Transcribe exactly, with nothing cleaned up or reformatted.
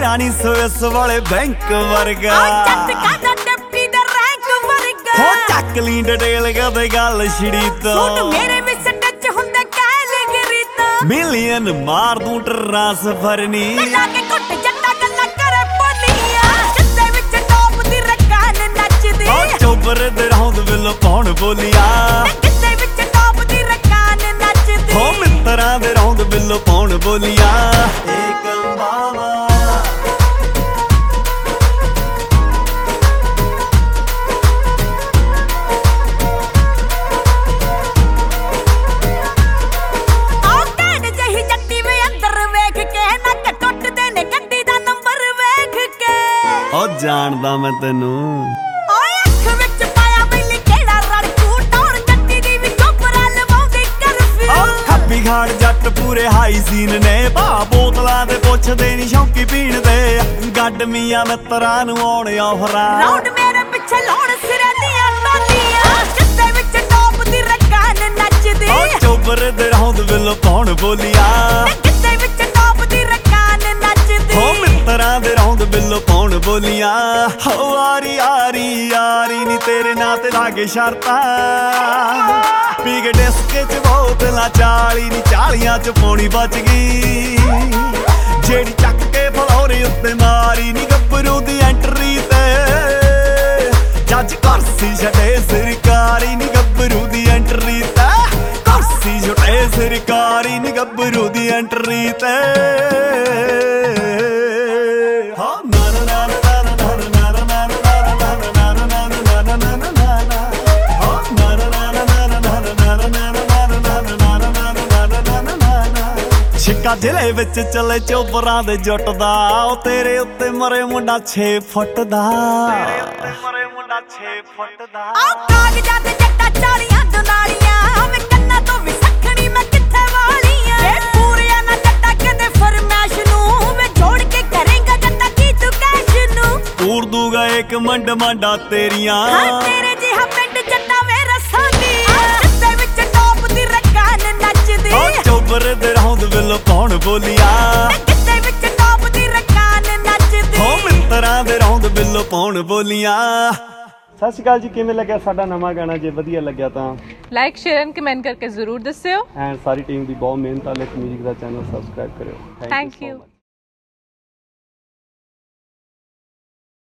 ਤੇਰਾ ਨੀ ਸਵਿਸ ਵਾਲੇ ਬੈਂਕ ਵਰਗਾ ਹੋ ਚੱਕ ਲਈ ਡਟੇਲ ਕਦੇ ਗੱਲ ਛੜੀ ਤੋਂ ਮੇਰੇ ਵਿੱਚ ਟੱਚ ਹੁੰਦਾ ਕੈਲਗਰੀ ਤੋਂ ਮਿਲੀਅਨ ਮਾਰ ਦੂੰ ਟਰਾਂ ਸਫਰ ਨੀ ਲਾ ਕੇ ਘੁੱਟ ਜੱਟਾ ਗੱਲਾਂ ਕਰੇ ਬੋਲੀਆਂ ਜਿੱਦੇ ਵਿੱਚ ਟੌਪ ਦੀ ਰਕਾਨ ਨੱਚਦੀ ਉਹ ਚੋਬਰ ਦੇ ਰੌਂਦ ਵਿੱਲ ਪਾਉਣ ਬੋਲੀਆਂ ਜਿੱਦੇ ਵਿੱਚ ਟੌਪ ਦੀ ਰਕਾਨ ਨੱਚਦੀ ਹੋ ਮਿੱਤਰਾਂ ਦੇ ਰੌਂਦ ਵਿੱਲ ਪਾਉਣ ਬੋਲੀਆਂ ਏਕ ਮਾਵਾ ਉਹ ਜਾਣਦਾ ਮੈਂ ਤੈਨੂੰ ਓਏ ਅੱਖ ਵਿੱਚ ਪਾਇਆ ਬੈਲੀ ਕਿਹੜਾ ਰੜਕੂ ਟੌਰ ਜੱਟੀ ਦੀ ਵੀ ਚੋਪਰਾ ਲਵਾਉਂਦੀ ਕਰਫਿਊ ਉਹ ਖੱਬੀ ਘਾੜ ਜੱਟ ਪੂਰੇ ਹਾਈ ਸੀਨ ਨੇ ਭਾ ਬੋਤਲਾਂ ਦੇ ਪੁੱਛਦੇ ਨੀ ਸ਼ੌਂਕੀ ਪੀਣ ਦੇ ਗੱਡ ਮੀਆਂ ਮਿੱਤਰਾਂ ਨੂੰ ਆਉਣ ਆਫਰਾਂ ਰਾਉਂਡ ਮੇਰੇ ਪਿੱਛੇ ਲਾਉਣ ਸਿਰਾਂ ਦੀਆਂ ਟੋਲੀਆਂ ਜਿੱਦੇ ਵਿੱਚ ਟੌਪ ਦੀ ਰਕਾਨ ਨੱਚਦੀ ਉਹ ਚੋਬਰ ਦੇ ਰੌਂਦ ਵਿੱਲ ਪਾਉਣ ਬੋਲੀਆਂ ਜਿੱਦੇ ਵਿੱਚ ਟੌਪ ਦੀ ਰਕਾਨ ਨੱਚਦੀ ਹੋ ਮਿੱਤਰਾਂ ਦੇ ਰੌਂਦ ਵਿੱਲ ਪਾਉਣ ਬੋਲੀਆਂ ਹੋ ਆਰੀ ਆਰੀ ਯਾਰੀ ਨੀ ਤੇਰੇ ਨਾਂ ਤੇ ਲਾਗੇ ਸ਼ਰਤਾਂ ਪੀ ਕੇ ਡਿਸਕੇ ਚ ਬੋਤਲਾਂ ਚਾਲੀ ਨੀ ਚਾਲੀਆਂ ਚ ਪੌਣੀ ਬਚ ਗਈ ਜਿਹੜੀ ਚੱਕ ਕੇ ਫਲੋਰੇ ਉੱਤੇ ਮਾਰੀ ਨੀ ਗੱਭਰੂ ਦੀ ਐਂਟਰੀ ਤੇ ਜੱਜ ਕੁਰਸੀ ਛੱਡੇ ਸਰਕਾਰੀ ਨੀ ਗੱਭਰੂ ਦੀ ਐਂਟਰੀ ਤੇ ਕੁਰਸੀ ਛੱਡੇ ਸਰਕਾਰੀ ਨੀ ਗੱਭਰੂ ਦੀ ਐਂਟਰੀ ਤੇ ਛਿੱਕਾ ਜ਼ਿਲ੍ਹੇ ਵਿੱਚ ਚੱਲੇ ਚੋਬਰਾਂ ਦੇ ਜੁੱਟ ਦਾ ਉਹ ਤੇਰੇ ਉੱਤੇ ਮਰੇ ਮੁੰਡਾ ਛੇ ਫੁੱਟ ਦਾ ਤੇਰੇ ਉੱਤੇ ਮਰੇ ਮੁੰਡਾ ਛੇ ਫੁੱਟ ਦਾ ਆ ਕਾਗਜ਼ਾਂ ਤੇ ਜੱਟਾ ਚਾਲੀਆਂ ਦੁਨਾਲੀਆਂ ਮੈਂ ਕੰਨਾਂ ਤੋਂ ਵੀ ਸੱਖਣੀ ਮੈਂ ਕਿੱਥੇ ਵਾਲੀਆਂ ਏ ਪੂਰਿਆ ਨਾ ਜੱਟਾ ਕਹਿੰਦੇ ਫਰਮਾਇਸ਼ ਨੂੰ ਮੈਂ ਜੋੜ ਕੇ ਕਰੇਂਗਾ ਜੱਟਾ ਕੀ ਤੂੰ ਕੈਸ਼ ਨੂੰ ਪੂਰ ਦੂਗਾ ਇੱਕ ਮੰਡ ਮੰਡਾ ਤੇਰੀਆਂ ਹਾਂ ਤੇਰੇ ਜਿਹਾ ਪਿੰਡ ਜੱਟਾ ਵੇ ਰਸਾਂਦੀ ਜਿੱਦੇ ਵਿੱਚ ਟੌਪ ਦੀ ਰਕਾਨ ਨੱਚਦੀ ਉਹ ਚੋਬਰ ਦੇ ਰੌਂਦ ਵਿੱਲ ਪਾਉਣ ਬੋਲੀਆਂ ਜਿੱਦੇ ਵਿੱਚ ਟੌਪ ਦੀ ਰਕਾਨ ਨੱਚਦੀ ਹੋ ਮਿੱਤਰਾਂ ਦੇ ਰੌਂਦ ਵਿੱਲ ਪਾਉਣ ਬੋਲੀਆਂ। ਸਤਿ ਸ਼੍ਰੀ ਅਕਾਲ ਜੀ, ਕਿਵੇਂ ਲੱਗਿਆ ਸਾਡਾ ਨਵਾਂ ਗਾਣਾ? ਜੇ ਵਧੀਆ ਲੱਗਿਆ ਤਾਂ ਲਾਈਕ ਸ਼ੇਅਰ ਐਂਡ ਕਮੈਂਟ ਕਰਕੇ ਜ਼ਰੂਰ ਦੱਸਿਓ। ਐਂਡ ਸਾਰੀ ਟੀਮ ਦੀ ਬਹੁਤ ਮਿਹਨਤ ਨਾਲ ਇੱਕ ਮਿਊਜ਼ਿਕ ਦਾ ਚੈਨਲ ਸਬਸਕ੍ਰਾਈਬ ਕਰਿਓ। Thank you.